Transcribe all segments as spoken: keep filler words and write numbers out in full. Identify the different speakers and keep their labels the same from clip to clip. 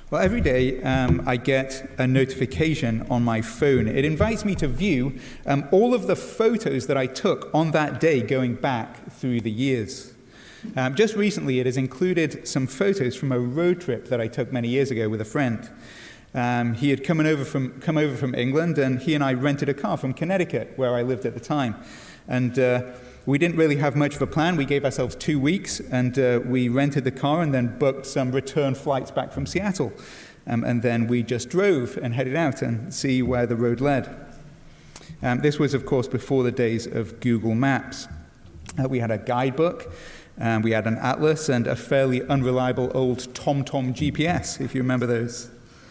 Speaker 1: Well, every day um, I get a notification on my phone. It invites me to view um, all of the photos that I took on that day going back through the years. Um, just recently, it has included some photos from a road trip that I took many years ago with a friend. Um, he had come over from come over from England, and he and I rented a car from Connecticut, where I lived at the time. And uh, we didn't really have much of a plan. We gave ourselves two weeks, and uh, we rented the car and then booked some return flights back from Seattle. Um, and then we just drove and headed out and see where the road led. Um, this was, of course, before the days of Google Maps. Uh, we had a guidebook, and we had an atlas, and a fairly unreliable old TomTom G P S, if you remember those.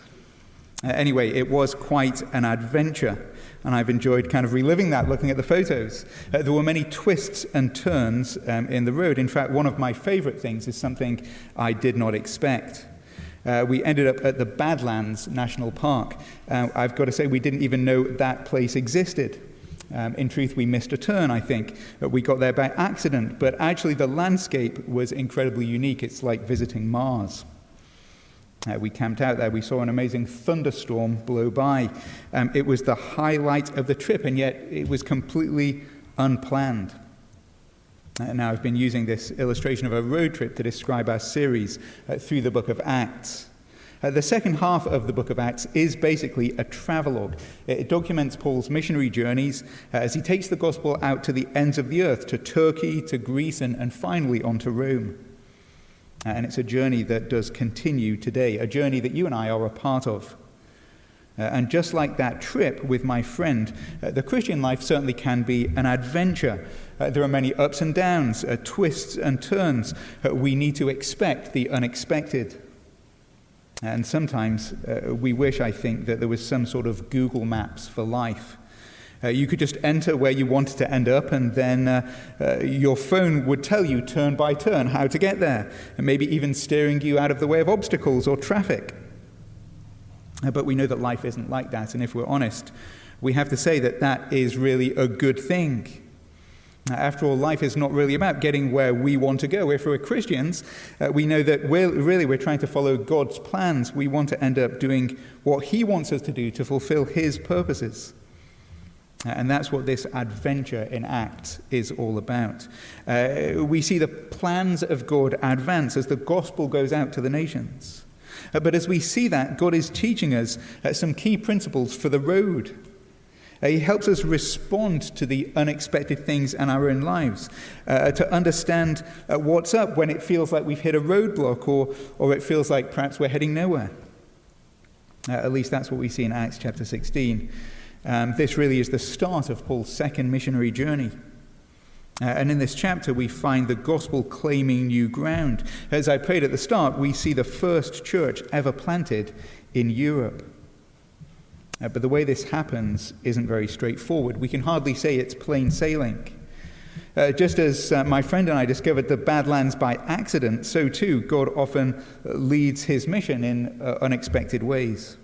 Speaker 1: Uh, anyway, it was quite an adventure. And I've enjoyed kind of reliving that, looking at the photos. Uh, there were many twists and turns um, in the road. In fact, one of my favorite things is something I did not expect. Uh, we ended up at the Badlands National Park. Uh, I've got to say, we didn't even know that place existed. Um, in truth, we missed a turn, I think. Uh, we got there by accident. But actually, the landscape was incredibly unique. It's like visiting Mars. Uh, we camped out there. We saw an amazing thunderstorm blow by. Um, it was the highlight of the trip, and yet it was completely unplanned. Uh, now, I've been using this illustration of a road trip to describe our series uh, through the book of Acts. Uh, the second half of the book of Acts is basically a travelogue. It documents Paul's missionary journeys uh, as he takes the gospel out to the ends of the earth, to Turkey, to Greece, and, and finally on to Rome. And it's a journey that does continue today, a journey that you and I are a part of. Uh, and just like that trip with my friend, uh, the Christian life certainly can be an adventure. Uh, there are many ups and downs, uh, twists and turns. Uh, we need to expect the unexpected. And sometimes uh, we wish, I think, that there was some sort of Google Maps for life. Uh, you could just enter where you wanted to end up, and then uh, uh, your phone would tell you turn by turn how to get there, and maybe even steering you out of the way of obstacles or traffic. Uh, but we know that life isn't like that, and if we're honest, we have to say that that is really a good thing. Uh, after all, life is not really about getting where we want to go. If we're Christians, uh, we know that we're, really we're trying to follow God's plans. We want to end up doing what He wants us to do to fulfill His purposes. And that's what this adventure in Acts is all about. Uh, we see the plans of God advance as the gospel goes out to the nations. Uh, but as we see that, God is teaching us uh, some key principles for the road. Uh, he helps us respond to the unexpected things in our own lives, uh, to understand uh, what's up when it feels like we've hit a roadblock, or, or it feels like perhaps we're heading nowhere. Uh, at least that's what we see in Acts chapter sixteen. Um, this really is the start of Paul's second missionary journey. Uh, and in this chapter, we find the gospel claiming new ground. As I prayed at the start, we see the first church ever planted in Europe. Uh, but the way this happens isn't very straightforward. We can hardly say it's plain sailing. Uh, just as uh, my friend and I discovered the Badlands by accident, so too God often leads his mission in uh, unexpected ways.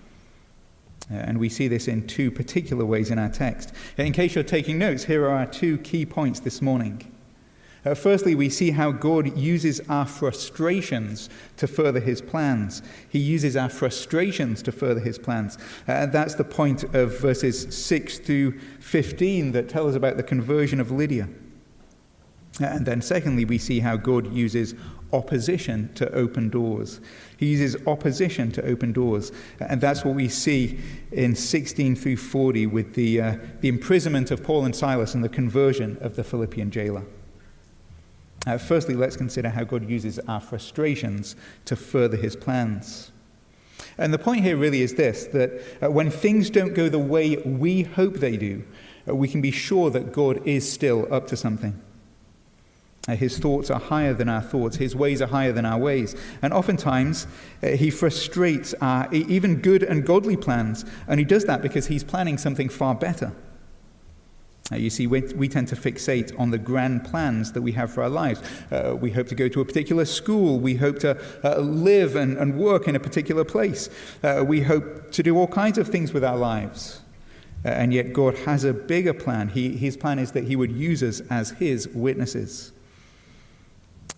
Speaker 1: Uh, and we see this in two particular ways in our text. In case you're taking notes, here are our two key points this morning. Uh, firstly, we see how God uses our frustrations to further his plans. He uses our frustrations to further his plans. Uh, and that's the point of verses six through fifteen that tell us about the conversion of Lydia. Uh, and then secondly, we see how God uses opposition to open doors. He uses opposition to open doors. And that's what we see in sixteen through forty with the, uh, the imprisonment of Paul and Silas and the conversion of the Philippian jailer. Uh, firstly, let's consider how God uses our frustrations to further his plans. And the point here really is this, that uh, when things don't go the way we hope they do, uh, we can be sure that God is still up to something. Uh, his thoughts are higher than our thoughts. His ways are higher than our ways. And oftentimes, uh, he frustrates our even good and godly plans. And he does that because he's planning something far better. Uh, you see, we, we tend to fixate on the grand plans that we have for our lives. Uh, we hope to go to a particular school. We hope to uh, live and, and work in a particular place. Uh, we hope to do all kinds of things with our lives. Uh, and yet God has a bigger plan. He, his plan is that he would use us as his witnesses.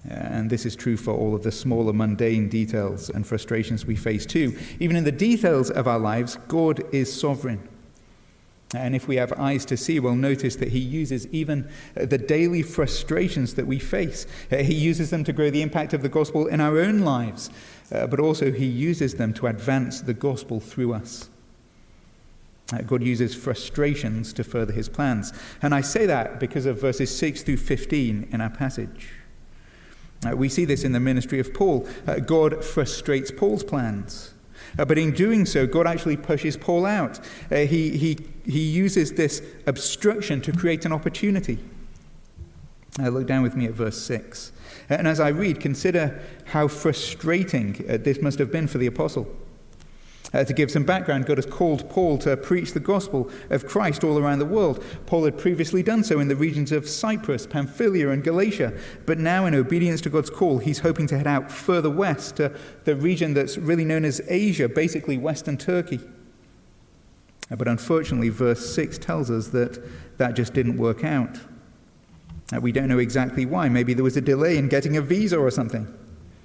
Speaker 1: And this is true for all of the smaller mundane details and frustrations we face too. Even in the details of our lives, God is sovereign. And if we have eyes to see, we'll notice that he uses even the daily frustrations that we face. He uses them to grow the impact of the gospel in our own lives, uh, but also he uses them to advance the gospel through us. Uh, God uses frustrations to further his plans. And I say that because of verses six through fifteen in our passage. Uh, we see this in the ministry of Paul. Uh, God frustrates Paul's plans. Uh, but in doing so, God actually pushes Paul out. Uh, he, he, he uses this obstruction to create an opportunity. Uh, look down with me at verse six. Uh, and as I read, consider how frustrating uh, this must have been for the apostle. Uh, to give some background, God has called Paul to preach the gospel of Christ all around the world. Paul had previously done so in the regions of Cyprus, Pamphylia, and Galatia. But now, in obedience to God's call, he's hoping to head out further west to the region that's really known as Asia, basically Western Turkey. Uh, but unfortunately, verse six tells us that that just didn't work out. Uh, we don't know exactly why. Maybe there was a delay in getting a visa or something.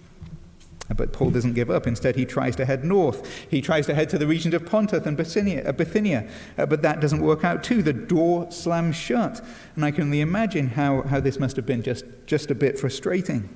Speaker 1: But Paul doesn't give up. Instead, he tries to head north. He tries to head to the regions of Pontus and Bithynia, Bithynia. Uh, but that doesn't work out too. The door slams shut. And I can only imagine how, how this must have been just, just a bit frustrating.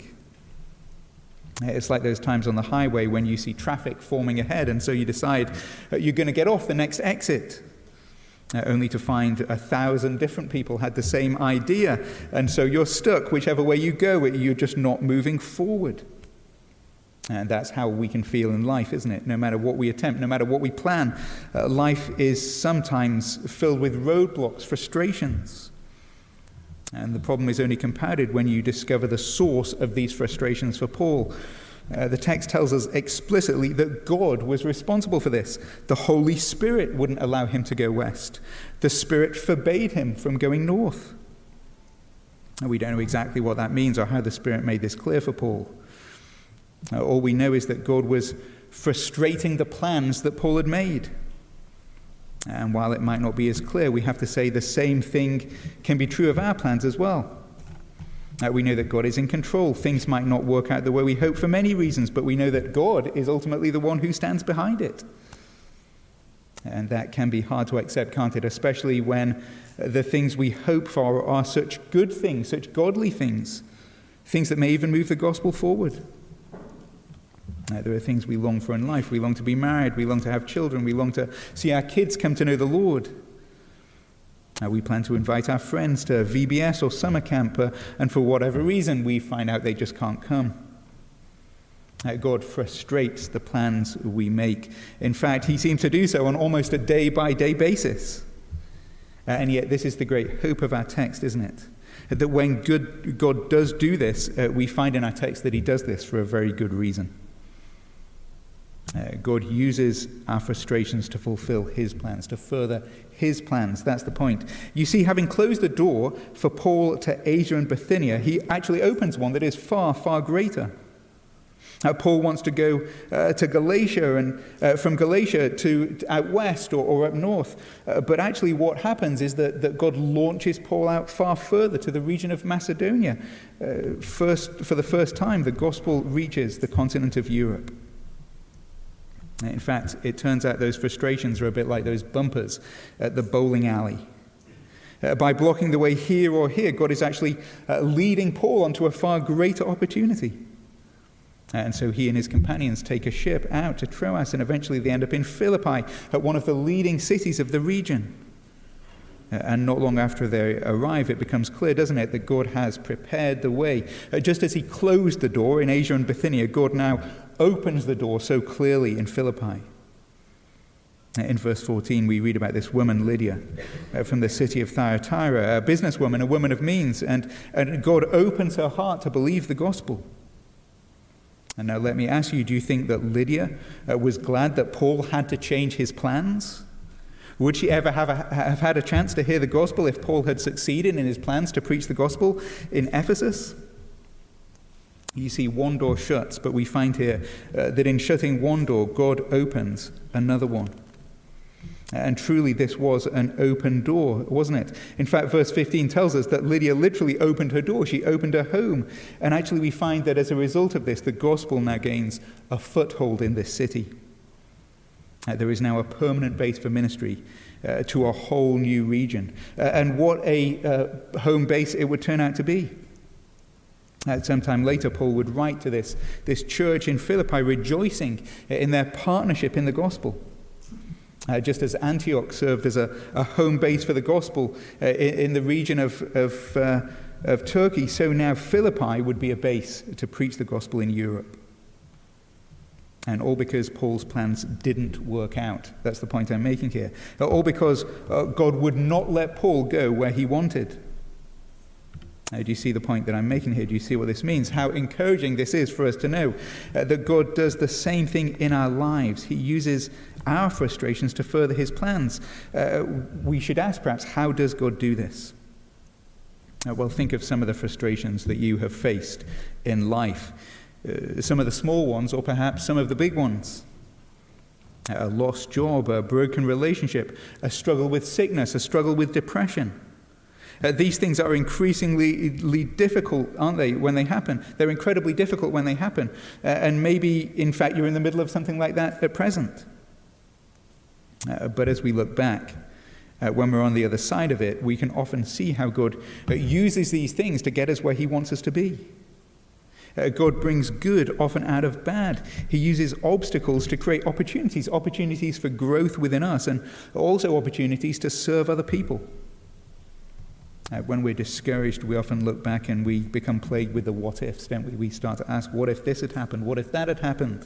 Speaker 1: It's like those times on the highway when you see traffic forming ahead, and so you decide uh, you're going to get off the next exit. Uh, only to find a thousand different people had the same idea. And so you're stuck. Whichever way you go, you're just not moving forward. And that's how we can feel in life, isn't it? No matter what we attempt, no matter what we plan, uh, life is sometimes filled with roadblocks, frustrations. And the problem is only compounded when you discover the source of these frustrations for Paul. Uh, the text tells us explicitly that God was responsible for this. The Holy Spirit wouldn't allow him to go west. The Spirit forbade him from going north. And we don't know exactly what that means or how the Spirit made this clear for Paul. Uh, all we know is that God was frustrating the plans that Paul had made. And while it might not be as clear, we have to say the same thing can be true of our plans as well. Uh, we know that God is in control. Things might not work out the way we hope for many reasons, but we know that God is ultimately the one who stands behind it. And that can be hard to accept, can't it? Especially when the things we hope for are such good things, such godly things, things that may even move the gospel forward. Uh, there are things we long for in life. We long to be married. We long to have children. We long to see our kids come to know the Lord. Uh, we plan to invite our friends to V B S or summer camp, uh, and for whatever reason, we find out they just can't come. Uh, God frustrates the plans we make. In fact, he seems to do so on almost a day-by-day basis. Uh, and yet, this is the great hope of our text, isn't it? That when good, God does do this, uh, we find in our text that he does this for a very good reason. Uh, God uses our frustrations to fulfill his plans, to further his plans. That's the point. You see, having closed the door for Paul to Asia and Bithynia, he actually opens one that is far, far greater. Uh, Paul wants to go uh, to Galatia, and uh, from Galatia to, to out west or, or up north. Uh, but actually what happens is that, that God launches Paul out far further to the region of Macedonia. Uh, first, for the first time, the gospel reaches the continent of Europe. In fact, it turns out those frustrations are a bit like those bumpers at the bowling alley. Uh, by blocking the way here or here, God is actually uh, leading Paul onto a far greater opportunity. And so he and his companions take a ship out to Troas, and eventually they end up in Philippi, at one of the leading cities of the region. Uh, and not long after they arrive, it becomes clear, doesn't it, that God has prepared the way. Uh, just as he closed the door in Asia and Bithynia, God now opens the door so clearly in Philippi. In verse fourteen, we read about this woman, Lydia, uh, from the city of Thyatira, a businesswoman, a woman of means, and, and God opens her heart to believe the gospel. And now let me ask you, do you think that Lydia uh, was glad that Paul had to change his plans? Would she ever have, a, have had a chance to hear the gospel if Paul had succeeded in his plans to preach the gospel in Ephesus? You see, one door shuts, but we find here uh, that in shutting one door, God opens another one. And truly, this was an open door, wasn't it? In fact, verse fifteen tells us that Lydia literally opened her door. She opened her home. And actually, we find that as a result of this, the gospel now gains a foothold in this city. Uh, there is now a permanent base for ministry uh, to a whole new region. Uh, and what a uh, home base it would turn out to be. Uh, sometime later, Paul would write to this, this church in Philippi, rejoicing in their partnership in the gospel. Uh, just as Antioch served as a, a home base for the gospel uh, in, in the region of, of, uh, of Turkey, so now Philippi would be a base to preach the gospel in Europe. And all because Paul's plans didn't work out. That's the point I'm making here. All because uh, God would not let Paul go where he wanted. Uh, do you see the point that I'm making here? Do you see what this means? How encouraging this is for us to know uh, that God does the same thing in our lives. He uses our frustrations to further his plans. Uh, we should ask perhaps, how does God do this? Uh, well, think of some of the frustrations that you have faced in life. Uh, some of the small ones, or perhaps some of the big ones. A lost job, a broken relationship, a struggle with sickness, a struggle with depression. Uh, these things are increasingly difficult, aren't they, when they happen? They're incredibly difficult when they happen. Uh, and maybe, in fact, you're in the middle of something like that at present. Uh, but as we look back, uh, when we're on the other side of it, we can often see how God uh, uses these things to get us where he wants us to be. Uh, God brings good often out of bad. He uses obstacles to create opportunities, opportunities for growth within us, and also opportunities to serve other people. Uh, when we're discouraged, we often look back and we become plagued with the what-ifs, don't we? We start to ask, what if this had happened? What if that had happened?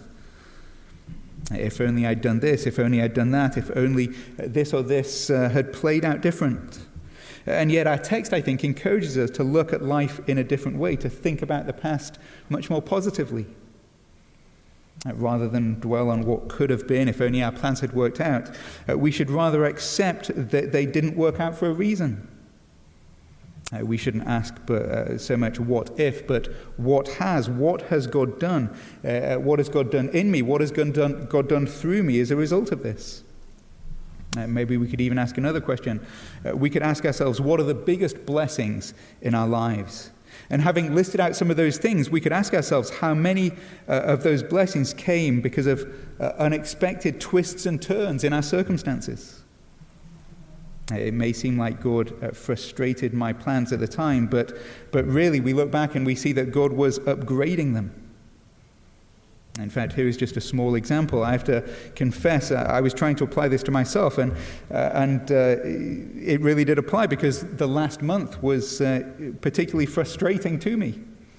Speaker 1: If only I'd done this, if only I'd done that, if only this or this uh, had played out different. And yet our text, I think, encourages us to look at life in a different way, to think about the past much more positively. Uh, rather than dwell on what could have been, if only our plans had worked out, uh, we should rather accept that they didn't work out for a reason. Uh, we shouldn't ask but, uh, so much what if, but what has. What has God done? Uh, what has God done in me? What has God done, God done through me as a result of this? Uh, maybe we could even ask another question. Uh, we could ask ourselves, what are the biggest blessings in our lives? And having listed out some of those things, we could ask ourselves how many uh, of those blessings came because of uh, unexpected twists and turns in our circumstances. It may seem like God uh, frustrated my plans at the time, but, but really we look back and we see that God was upgrading them. In fact, here is just a small example. I have to confess, uh, I was trying to apply this to myself, and, uh, and uh, it really did apply because the last month was uh, particularly frustrating to me.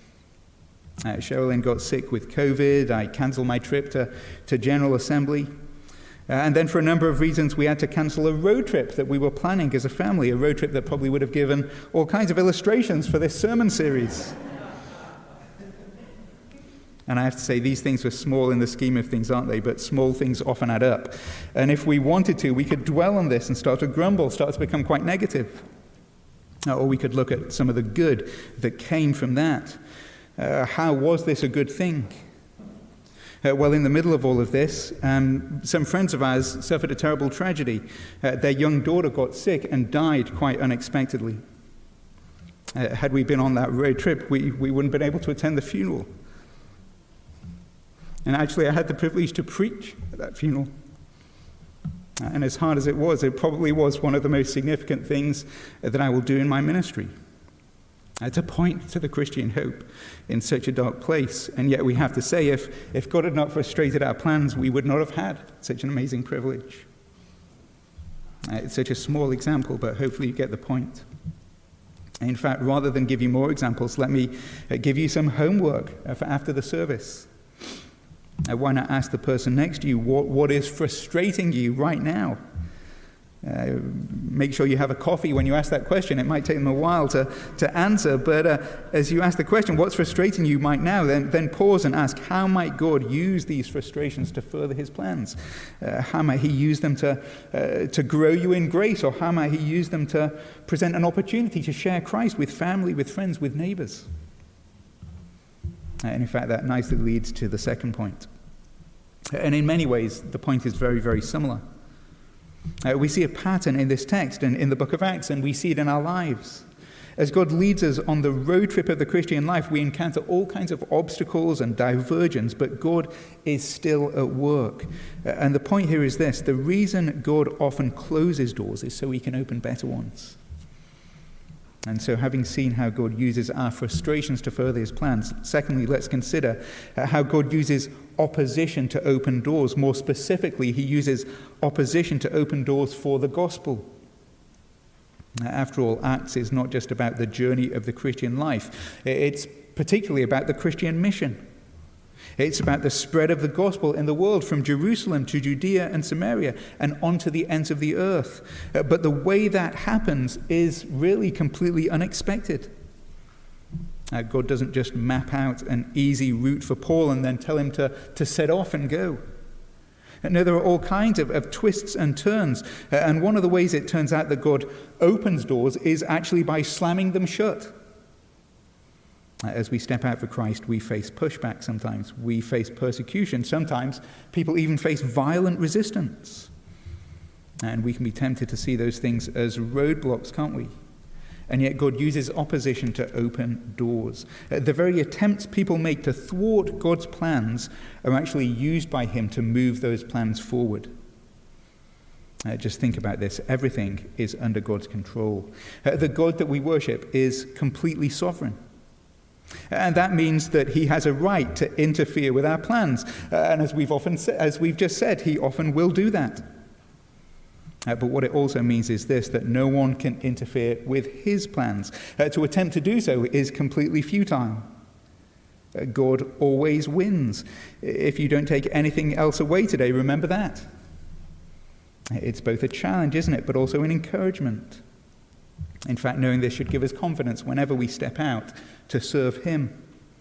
Speaker 1: Uh, Sherilyn got sick with COVID. I cancelled my trip to, to General Assembly. Uh, and then for a number of reasons, we had to cancel a road trip that we were planning as a family, a road trip that probably would have given all kinds of illustrations for this sermon series. And I have to say, these things were small in the scheme of things, aren't they? But small things often add up. And if we wanted to, we could dwell on this and start to grumble, start to become quite negative. Or we could look at some of the good that came from that. Uh, how was this a good thing? Uh, well, in the middle of all of this, um, some friends of ours suffered a terrible tragedy. Uh, their young daughter got sick and died quite unexpectedly. Uh, had we been on that road trip, we, we wouldn't have been able to attend the funeral. And actually, I had the privilege to preach at that funeral. Uh, and as hard as it was, it probably was one of the most significant things uh, that I will do in my ministry. Uh, to point to the Christian hope in such a dark place. And yet we have to say, if, if God had not frustrated our plans, we would not have had such an amazing privilege. Uh, it's such a small example, but hopefully you get the point. In fact, rather than give you more examples, let me uh, give you some homework uh, for after the service. Uh, why not ask the person next to you, what, what is frustrating you right now? Uh, make sure you have a coffee when you ask that question. It might take them a while to, to answer, but uh, as you ask the question, what's frustrating you right now, then, then pause and ask, how might God use these frustrations to further his plans? Uh, how might he use them to, uh, to grow you in grace, or how might he use them to present an opportunity to share Christ with family, with friends, with neighbors? Uh, and in fact, that nicely leads to the second point. And in many ways, the point is very, very similar. Uh, we see a pattern in this text and in the book of Acts, and we see it in our lives. As God leads us on the road trip of the Christian life, we encounter all kinds of obstacles and diversions, but God is still at work. Uh, and the point here is this: the reason God often closes doors is so he can open better ones. And so, having seen how God uses our frustrations to further his plans, secondly, let's consider how God uses opposition to open doors. More specifically, he uses opposition to open doors for the gospel. After all, Acts is not just about the journey of the Christian life. It's particularly about the Christian mission. It's about the spread of the gospel in the world from Jerusalem to Judea and Samaria and onto the ends of the earth. Uh, but the way that happens is really completely unexpected. Uh, God doesn't just map out an easy route for Paul and then tell him to, to set off and go. Uh, no, there are all kinds of, of twists and turns. Uh, and one of the ways it turns out that God opens doors is actually by slamming them shut. As we step out for Christ, we face pushback sometimes. We face persecution. Sometimes people even face violent resistance. And we can be tempted to see those things as roadblocks, can't we? And yet God uses opposition to open doors. The very attempts people make to thwart God's plans are actually used by him to move those plans forward. Uh, just think about this. Everything is under God's control. Uh, the God that we worship is completely sovereign. And that means that he has a right to interfere with our plans. Uh, and as we've often sa- as we've just said, he often will do that. Uh, but what it also means is this, that no one can interfere with his plans. Uh, to attempt to do so is completely futile. Uh, God always wins. If you don't take anything else away today, remember that. It's both a challenge, isn't it, but also an encouragement. In fact, knowing this should give us confidence whenever we step out to serve him.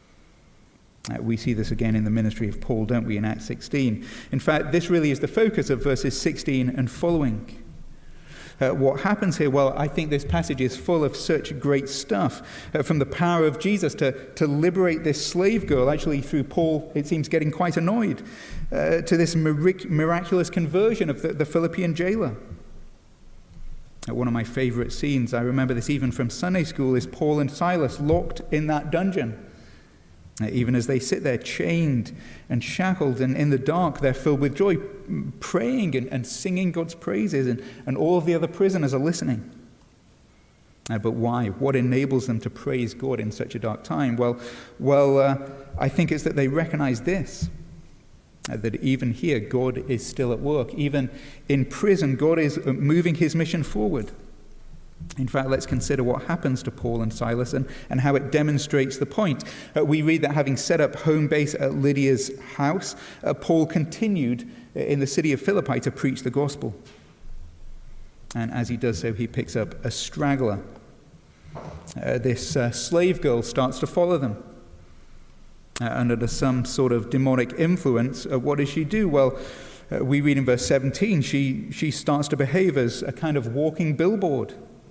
Speaker 1: Uh, we see this again in the ministry of Paul, don't we, in Acts sixteen. In fact, this really is the focus of verses sixteen and following. Uh, what happens here? Well, I think this passage is full of such great stuff. Uh, from the power of Jesus to, to liberate this slave girl, actually through Paul, it seems, getting quite annoyed, uh, to this mirac- miraculous conversion of the, the Philippian jailer. One of my favorite scenes, I remember this even from Sunday school, is Paul and Silas locked in that dungeon. Even as they sit there chained and shackled and in the dark, they're filled with joy, praying and, and singing God's praises, and, and all of the other prisoners are listening. Uh, but why? What enables them to praise God in such a dark time? Well, well, uh, I think it's that they recognize this. Uh, that even here, God is still at work. Even in prison, God is moving his mission forward. In fact, let's consider what happens to Paul and Silas and, and how it demonstrates the point. Uh, we read that having set up home base at Lydia's house, uh, Paul continued in the city of Philippi to preach the gospel. And as he does so, he picks up a straggler. Uh, this uh, slave girl starts to follow them. Uh, under some sort of demonic influence, uh, what does she do? Well, uh, we read in verse seventeen, she, she starts to behave as a kind of walking billboard.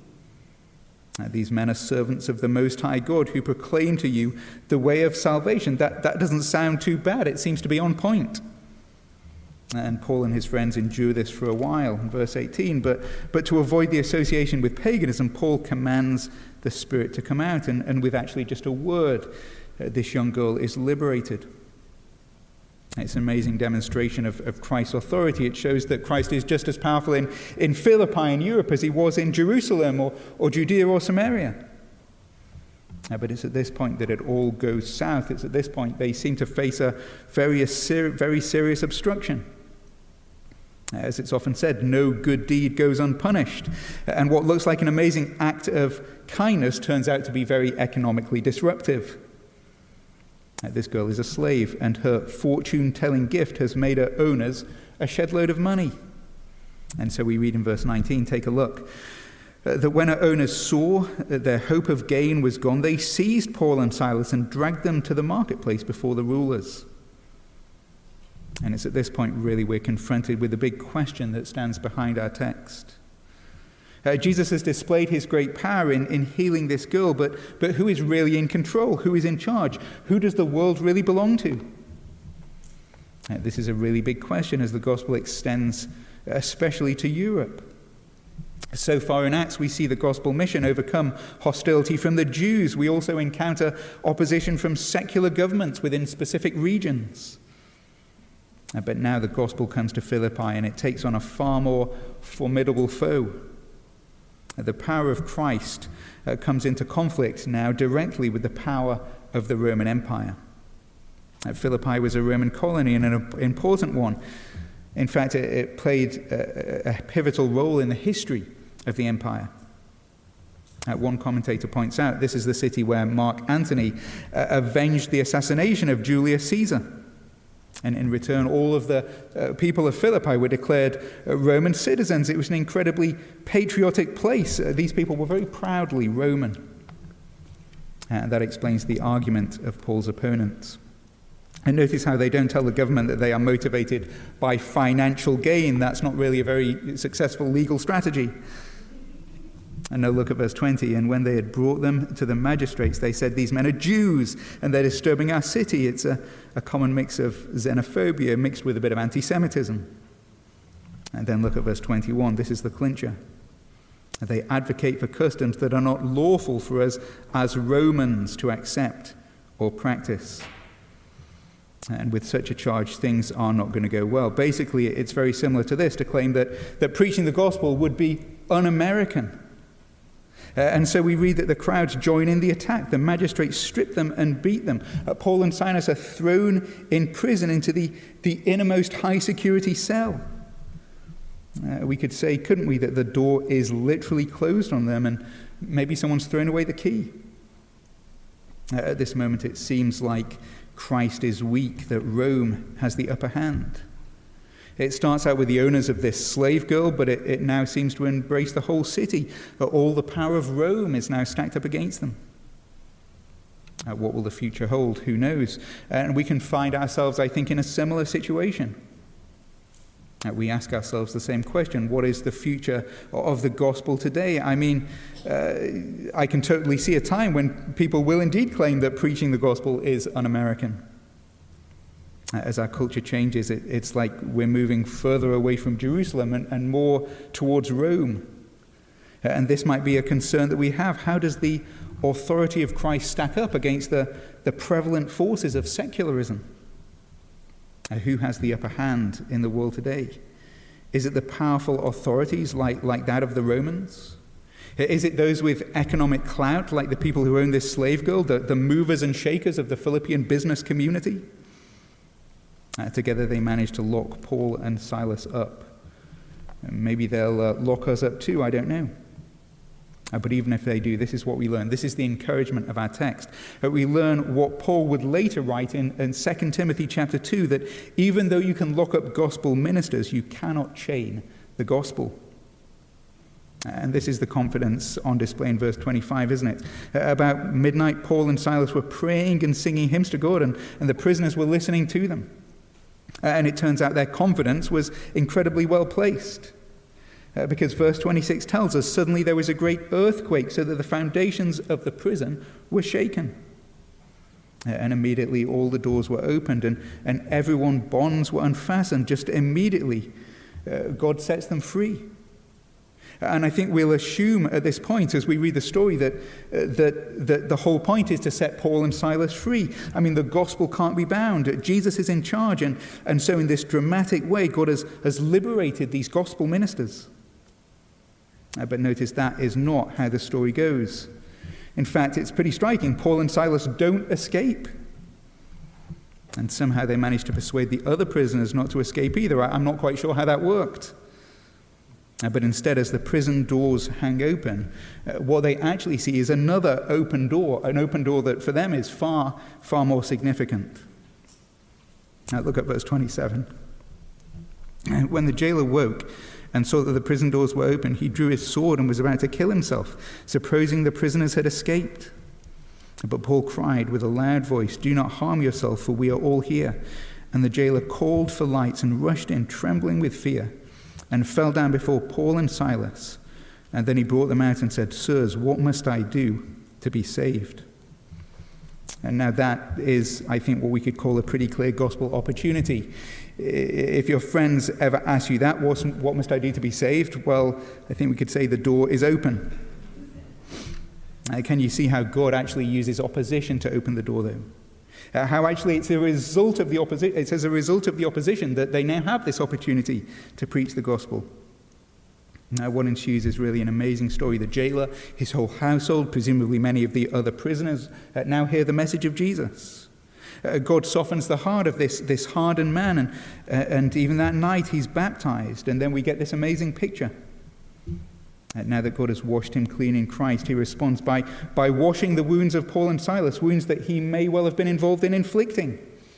Speaker 1: Uh, these men are servants of the Most High God who proclaim to you the way of salvation. That, that doesn't sound too bad. It seems to be on point. And Paul and his friends endure this for a while, in verse eighteen. But, but to avoid the association with paganism, Paul commands the spirit to come out. And, and with actually just a word, Uh, this young girl is liberated. It's an amazing demonstration of, of Christ's authority. It shows that Christ is just as powerful in, in Philippi in Europe as he was in Jerusalem or, or Judea or Samaria. Uh, but it's at this point that it all goes south. It's at this point they seem to face a very, a ser- very serious obstruction. As it's often said, no good deed goes unpunished. And what looks like an amazing act of kindness turns out to be very economically disruptive. This girl is a slave, and her fortune-telling gift has made her owners a shed-load of money. And so we read in verse nineteen, take a look, uh, that when her owners saw that their hope of gain was gone, they seized Paul and Silas and dragged them to the marketplace before the rulers. And it's at this point, really, we're confronted with the big question that stands behind our text. Uh, Jesus has displayed his great power in, in healing this girl, but, but who is really in control? Who is in charge? Who does the world really belong to? Uh, this is a really big question as the gospel extends especially to Europe. So far in Acts, we see the gospel mission overcome hostility from the Jews. We also encounter opposition from secular governments within specific regions. But now the gospel comes to Philippi, and it takes on a far more formidable foe. The power of Christ uh, comes into conflict now directly with the power of the Roman Empire. Uh, Philippi was a Roman colony and an important one. In fact, it, it played a, a pivotal role in the history of the empire. Uh, one commentator points out this is the city where Mark Antony uh, avenged the assassination of Julius Caesar. And in return, all of the uh, people of Philippi were declared uh, Roman citizens. It was an incredibly patriotic place. Uh, these people were very proudly Roman. And that explains the argument of Paul's opponents. And notice how they don't tell the government that they are motivated by financial gain. That's not really a very successful legal strategy. And now look at verse twenty. And when they had brought them to the magistrates, they said, "These men are Jews, and they're disturbing our city." It's a, a common mix of xenophobia mixed with a bit of anti-Semitism. And then look at verse twenty-one. This is the clincher. They advocate for customs that are not lawful for us as Romans to accept or practice. And with such a charge, things are not going to go well. Basically, it's very similar to this, to claim that, that preaching the gospel would be un-American. Uh, and so we read that the crowds join in the attack. The magistrates strip them and beat them. Uh, Paul and Silas are thrown in prison into the, the innermost high-security cell. Uh, we could say, couldn't we, that the door is literally closed on them and maybe someone's thrown away the key. Uh, at this moment, it seems like Christ is weak, that Rome has the upper hand. It starts out with the owners of this slave girl, but it, it now seems to embrace the whole city. All the power of Rome is now stacked up against them. Uh, what will the future hold? Who knows? And we can find ourselves, I think, in a similar situation. Uh, we ask ourselves the same question. What is the future of the gospel today? I mean, uh, I can totally see a time when people will indeed claim that preaching the gospel is un-American. As our culture changes, it, it's like we're moving further away from Jerusalem and, and more towards Rome. And this might be a concern that we have. How does the authority of Christ stack up against the, the prevalent forces of secularism? Uh, who has the upper hand in the world today? Is it the powerful authorities like, like that of the Romans? Is it those with economic clout, like the people who own this slave girl, the, the movers and shakers of the Philippian business community? Uh, together they managed to lock Paul and Silas up. And maybe they'll uh, lock us up too, I don't know. Uh, but even if they do, this is what we learn. This is the encouragement of our text. Uh, we learn what Paul would later write in, in Second Timothy chapter two, that even though you can lock up gospel ministers, you cannot chain the gospel. And this is the confidence on display in verse twenty-five, isn't it? Uh, about midnight, Paul and Silas were praying and singing hymns to God, and, and the prisoners were listening to them. Uh, and it turns out their confidence was incredibly well placed. Uh, because verse twenty-six tells us, suddenly there was a great earthquake, so that the foundations of the prison were shaken. Uh, and immediately all the doors were opened, and, and everyone's bonds were unfastened. Just immediately, uh, God sets them free. And I think we'll assume at this point, as we read the story, that, uh, that, that the whole point is to set Paul and Silas free. I mean, the gospel can't be bound. Jesus is in charge. And, and so in this dramatic way, God has, has liberated these gospel ministers. Uh, but notice that is not how the story goes. In fact, it's pretty striking. Paul and Silas don't escape. And somehow they manage to persuade the other prisoners not to escape either. I, I'm not quite sure how that worked. Uh, but instead, as the prison doors hang open, uh, what they actually see is another open door, an open door that for them is far, far more significant. Now look at verse twenty-seven. And when the jailer woke and saw that the prison doors were open, he drew his sword and was about to kill himself, supposing the prisoners had escaped. But Paul cried with a loud voice, "Do not harm yourself, for we are all here." And the jailer called for lights and rushed in, trembling with fear, and fell down before Paul and Silas. And then he brought them out and said, "Sirs, what must I do to be saved?" And now that is, I think, what we could call a pretty clear gospel opportunity. if your friends ever ask you that, what must I do to be saved? Well, I think we could say the door is open. Uh, can you see how God actually uses opposition to open the door, though? Uh, how actually it's a result of the opposi- it's as a result of the opposition that they now have this opportunity to preach the gospel. Now, what ensues is really an amazing story. The jailer, his whole household, presumably many of the other prisoners, uh, now hear the message of Jesus. Uh, God softens the heart of this, this hardened man, and, uh, and even that night he's baptized, and then we get this amazing picture. Uh, now that God has washed him clean in Christ, he responds by, by washing the wounds of Paul and Silas, wounds that he may well have been involved in inflicting.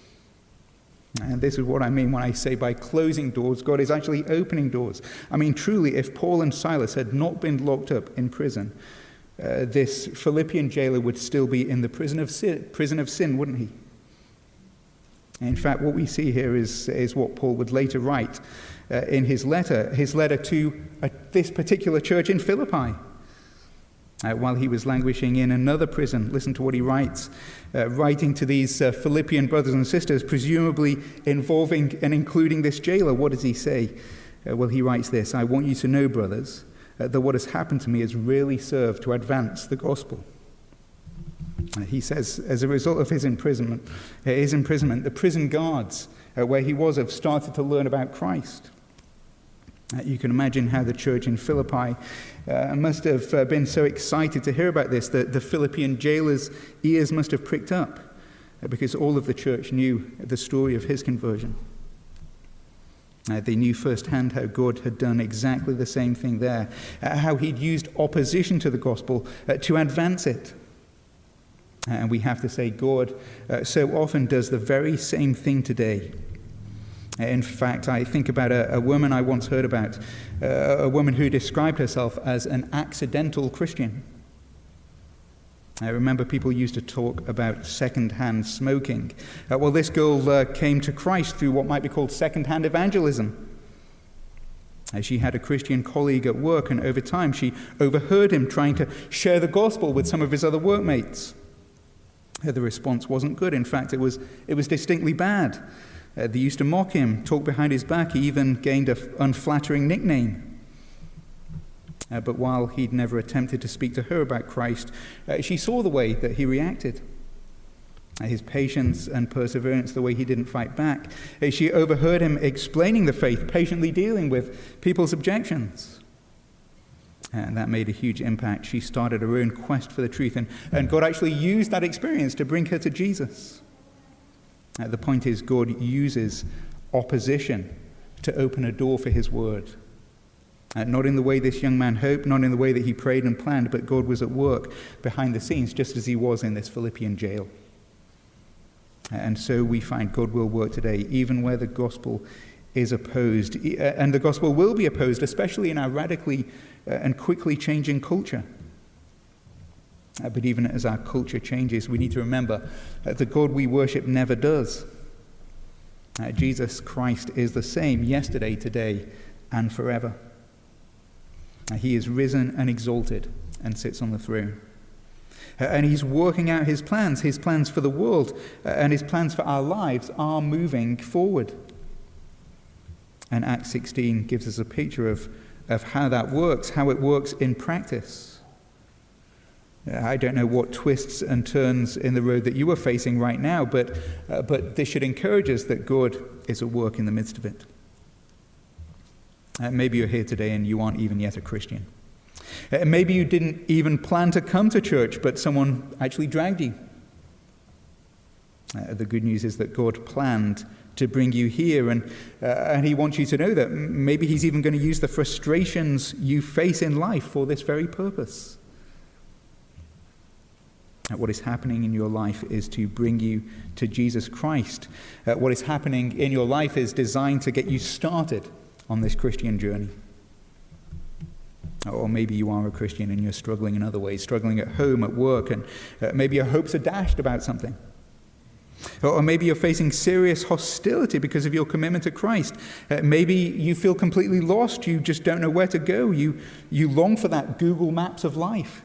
Speaker 1: And this is what I mean when I say by closing doors, God is actually opening doors. I mean, truly, if Paul and Silas had not been locked up in prison, uh, this Philippian jailer would still be in the prison of sin, prison of sin, wouldn't he? In fact, what we see here is, is what Paul would later write uh, in his letter, his letter to uh, this particular church in Philippi. Uh, while he was languishing in another prison, listen to what he writes, uh, writing to these uh, Philippian brothers and sisters, presumably involving and including this jailer. What does he say? Uh, well, he writes this: I want you to know, brothers, uh, that what has happened to me has really served to advance the gospel. Uh, he says, as a result of his imprisonment, uh, his imprisonment, the prison guards uh, where he was have started to learn about Christ. Uh, you can imagine how the church in Philippi uh, must have uh, been so excited to hear about this that the Philippian jailer's ears must have pricked up uh, because all of the church knew the story of his conversion. Uh, they knew firsthand how God had done exactly the same thing there, uh, how he'd used opposition to the gospel uh, to advance it. Uh, and we have to say God uh, so often does the very same thing today. In fact, I think about a, a woman I once heard about, uh, a woman who described herself as an accidental Christian. I remember people used to talk about second-hand smoking. Uh, well, this girl uh, came to Christ through what might be called second-hand evangelism. Uh, she had a Christian colleague at work, and over time she overheard him trying to share the gospel with some of his other workmates. Uh, the response wasn't good. In fact, it was, it was distinctly bad. Uh, they used to mock him, talk behind his back. He even gained an unflattering nickname. Uh, but while he'd never attempted to speak to her about Christ, uh, she saw the way that he reacted. Uh, his patience and perseverance, the way he didn't fight back. Uh, she overheard him explaining the faith, patiently dealing with people's objections. And that made a huge impact. She started her own quest for the truth, and, and God actually used that experience to bring her to Jesus. Uh, the point is, God uses opposition to open a door for his word. Uh, not in the way this young man hoped, not in the way that he prayed and planned, but God was at work behind the scenes, just as he was in this Philippian jail. Uh, and so we find God will work today, even where the gospel is opposed. Uh, and the gospel will be opposed, especially in our radically uh, and quickly changing culture. Uh, but even as our culture changes, we need to remember that the God we worship never does. Uh, Jesus Christ is the same yesterday, today, and forever. Uh, he is risen and exalted and sits on the throne. Uh, and he's working out his plans, his plans for the world, uh, and his plans for our lives are moving forward. And Acts sixteen gives us a picture of, of how that works, how it works in practice. I don't know what twists and turns in the road that you are facing right now, but uh, but this should encourage us that God is at work in the midst of it. Uh, maybe you're here today and you aren't even yet a Christian. Uh, maybe you didn't even plan to come to church, but someone actually dragged you. Uh, the good news is that God planned to bring you here, and uh, and he wants you to know that maybe he's even going to use the frustrations you face in life for this very purpose. What is happening in your life is to bring you to Jesus Christ. Uh, what is happening in your life is designed to get you started on this Christian journey. Or maybe you are a Christian and you're struggling in other ways, struggling at home, at work, and uh, maybe your hopes are dashed about something. Or maybe you're facing serious hostility because of your commitment to Christ. Uh, maybe you feel completely lost. You just don't know where to go. You, you long for that Google Maps of life.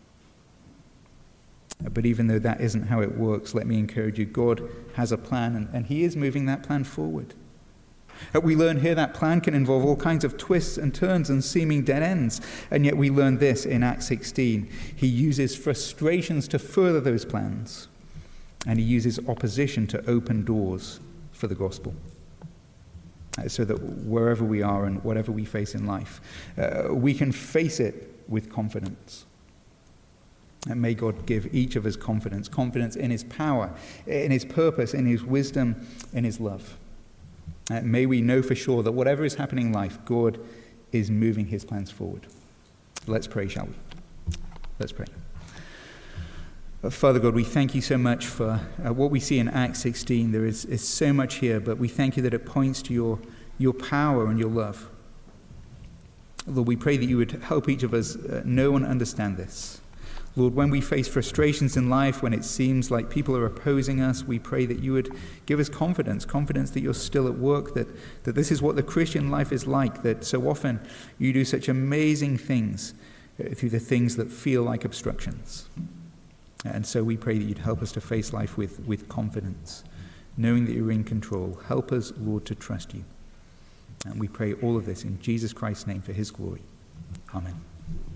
Speaker 1: But even though that isn't how it works, let me encourage you, God has a plan, and, and he is moving that plan forward. Uh, we learn here that plan can involve all kinds of twists and turns and seeming dead ends. And yet we learn this in Acts sixteen. He uses frustrations to further those plans. And he uses opposition to open doors for the gospel. Uh, so that wherever we are and whatever we face in life, uh, we can face it with confidence. And may God give each of us confidence, confidence in his power, in his purpose, in his wisdom, in his love. Uh, may we know for sure that whatever is happening in life, God is moving his plans forward. Let's pray, shall we? Let's pray. Uh, Father God, we thank you so much for uh, what we see in Acts sixteen. There is, is so much here, but we thank you that it points to your, your power and your love. Lord, we pray that you would help each of us uh, know and understand this. Lord, when we face frustrations in life, when it seems like people are opposing us, we pray that you would give us confidence, confidence that you're still at work, that, that this is what the Christian life is like, that so often you do such amazing things uh, through the things that feel like obstructions. And so we pray that you'd help us to face life with, with confidence, knowing that you're in control. Help us, Lord, to trust you. And we pray all of this in Jesus Christ's name for his glory. Amen.